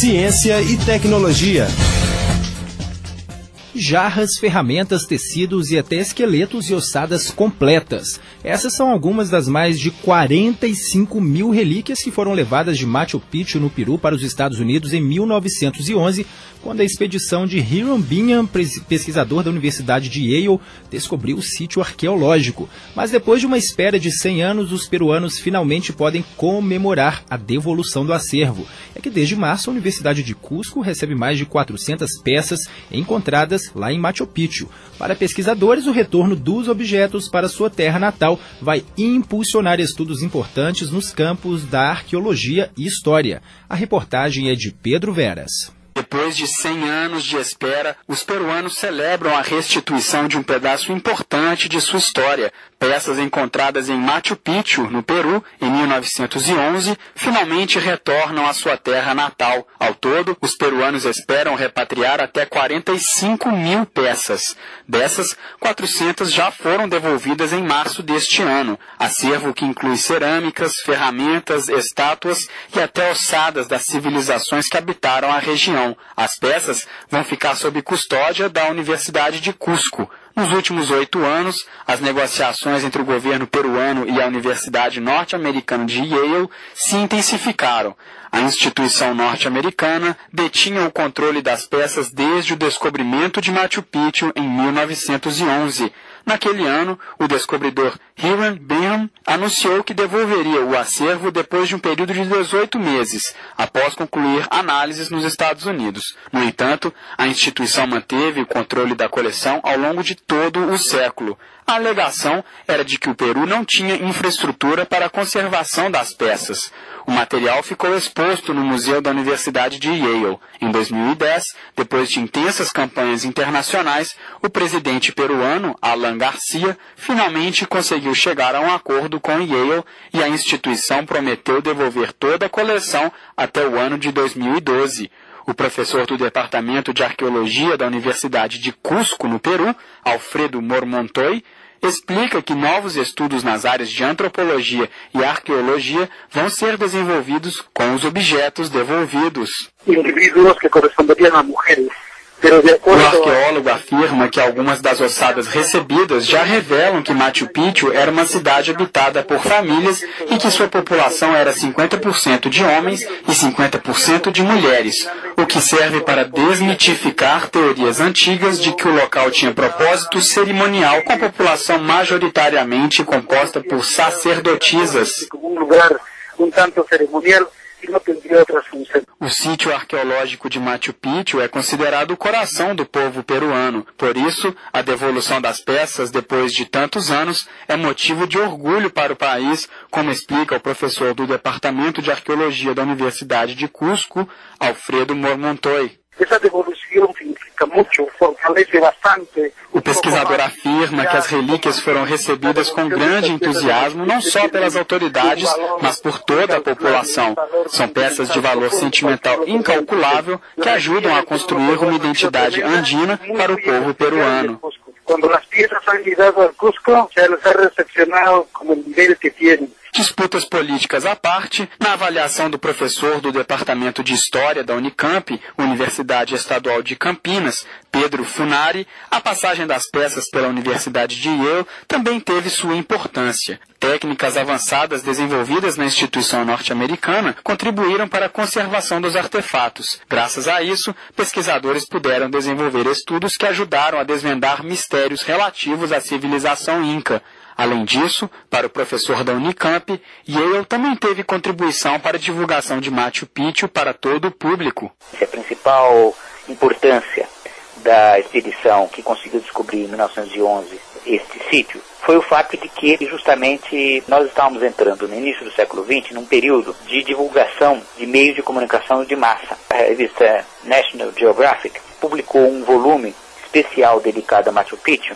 ciência e tecnologia. Jarras, ferramentas, tecidos e até esqueletos e ossadas completas. Essas são algumas das mais de 45 mil relíquias que foram levadas de Machu Picchu, no Peru, para os Estados Unidos em 1911, quando a expedição de Hiram Bingham, pesquisador da Universidade de Yale, descobriu o sítio arqueológico. Mas depois de uma espera de 100 anos, os peruanos finalmente podem comemorar a devolução do acervo. É que desde março a Universidade de Cusco recebe mais de 400 peças encontradas lá em Machu Picchu. Para pesquisadores, o retorno dos objetos para sua terra natal vai impulsionar estudos importantes nos campos da arqueologia e história. A reportagem é de Pedro Veras. Depois de 100 anos de espera, os peruanos celebram a restituição de um pedaço importante de sua história. Peças encontradas em Machu Picchu, no Peru, em 1911, finalmente retornam à sua terra natal. Ao todo, os peruanos esperam repatriar até 45 mil peças. Dessas, 400 já foram devolvidas em março deste ano. Acervo que inclui cerâmicas, ferramentas, estátuas e até ossadas das civilizações que habitaram a região. As peças vão ficar sob custódia da Universidade de Cusco. Nos últimos 8 anos, as negociações entre o governo peruano e a Universidade Norte-Americana de Yale se intensificaram. A instituição norte-americana detinha o controle das peças desde o descobrimento de Machu Picchu em 1911. Naquele ano, o descobridor Hiram Bingham anunciou que devolveria o acervo depois de um período de 18 meses, após concluir análises nos Estados Unidos. No entanto, a instituição manteve o controle da coleção ao longo de todo o século. A alegação era de que o Peru não tinha infraestrutura para a conservação das peças. O material ficou exposto no Museu da Universidade de Yale. Em 2010, depois de intensas campanhas internacionais, o presidente peruano, Alan Garcia, finalmente conseguiu chegar a um acordo com Yale e a instituição prometeu devolver toda a coleção até o ano de 2012. O professor do Departamento de Arqueologia da Universidade de Cusco, no Peru, Alfredo Mormontoy, explica que novos estudos nas áreas de antropologia e arqueologia vão ser desenvolvidos com os objetos devolvidos. Indivíduos que corresponderiam a mulheres. O arqueólogo afirma que algumas das ossadas recebidas já revelam que Machu Picchu era uma cidade habitada por famílias e que sua população era 50% de homens e 50% de mulheres, o que serve para desmitificar teorias antigas de que o local tinha propósito cerimonial com a população majoritariamente composta por sacerdotisas. O sítio arqueológico de Machu Picchu é considerado o coração do povo peruano. Por isso, a devolução das peças, depois de tantos anos, é motivo de orgulho para o país, como explica o professor do Departamento de Arqueologia da Universidade de Cusco, Alfredo Mormontoy. Essa devolução significa muito, fortalece bastante. O pesquisador afirma que as relíquias foram recebidas com grande entusiasmo, não só pelas autoridades, mas por toda a população. São peças de valor sentimental incalculável que ajudam a construir uma identidade andina para o povo peruano. Quando as peças são enviadas ao Cusco, se elas são recepcionadas como o nível que têm. Disputas políticas à parte, na avaliação do professor do Departamento de História da Unicamp, Universidade Estadual de Campinas, Pedro Funari, a passagem das peças pela Universidade de Yale também teve sua importância. Técnicas avançadas desenvolvidas na instituição norte-americana contribuíram para a conservação dos artefatos. Graças a isso, pesquisadores puderam desenvolver estudos que ajudaram a desvendar mistérios relativos à civilização Inca. Além disso, para o professor da Unicamp, Yale também teve contribuição para a divulgação de Machu Picchu para todo o público. A principal importância da expedição que conseguiu descobrir em 1911 este sítio foi o fato de que justamente nós estávamos entrando no início do século XX num período de divulgação de meios de comunicação de massa. A revista National Geographic publicou um volume especial dedicado a Machu Picchu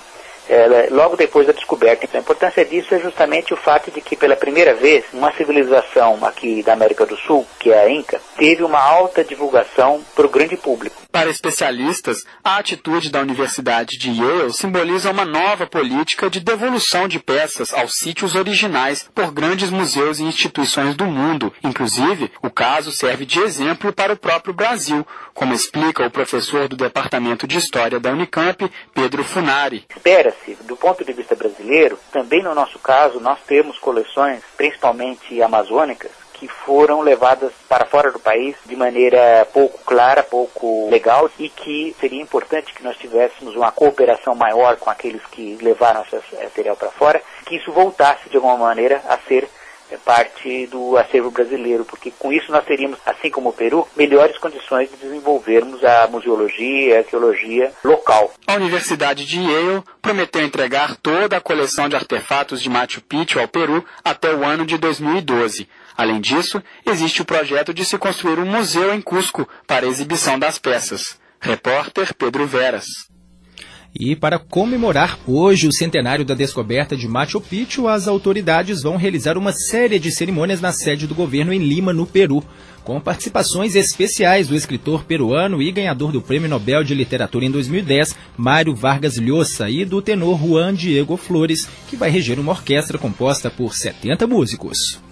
logo depois da descoberta. Então, a importância disso é justamente o fato de que, pela primeira vez, uma civilização aqui da América do Sul, que é a Inca, teve uma alta divulgação para o grande público. Para especialistas, a atitude da Universidade de Yale simboliza uma nova política de devolução de peças aos sítios originais por grandes museus e instituições do mundo. Inclusive, o caso serve de exemplo para o próprio Brasil, como explica o professor do Departamento de História da Unicamp, Pedro Funari. Espera-se, do ponto de vista brasileiro, também no nosso caso, nós temos coleções, principalmente amazônicas, que foram levadas para fora do país de maneira pouco clara, pouco legal, e que seria importante que nós tivéssemos uma cooperação maior com aqueles que levaram esse material para fora, que isso voltasse de alguma maneira a ser parte do acervo brasileiro, porque com isso nós teríamos, assim como o Peru, melhores condições de desenvolvermos a museologia e a arqueologia local. A Universidade de Yale prometeu entregar toda a coleção de artefatos de Machu Picchu ao Peru até o ano de 2012. Além disso, existe o projeto de se construir um museu em Cusco para a exibição das peças. Repórter Pedro Veras. E para comemorar hoje o centenário da descoberta de Machu Picchu, as autoridades vão realizar uma série de cerimônias na sede do governo em Lima, no Peru, com participações especiais do escritor peruano e ganhador do Prêmio Nobel de Literatura em 2010, Mário Vargas Llosa, e do tenor Juan Diego Flores, que vai reger uma orquestra composta por 70 músicos.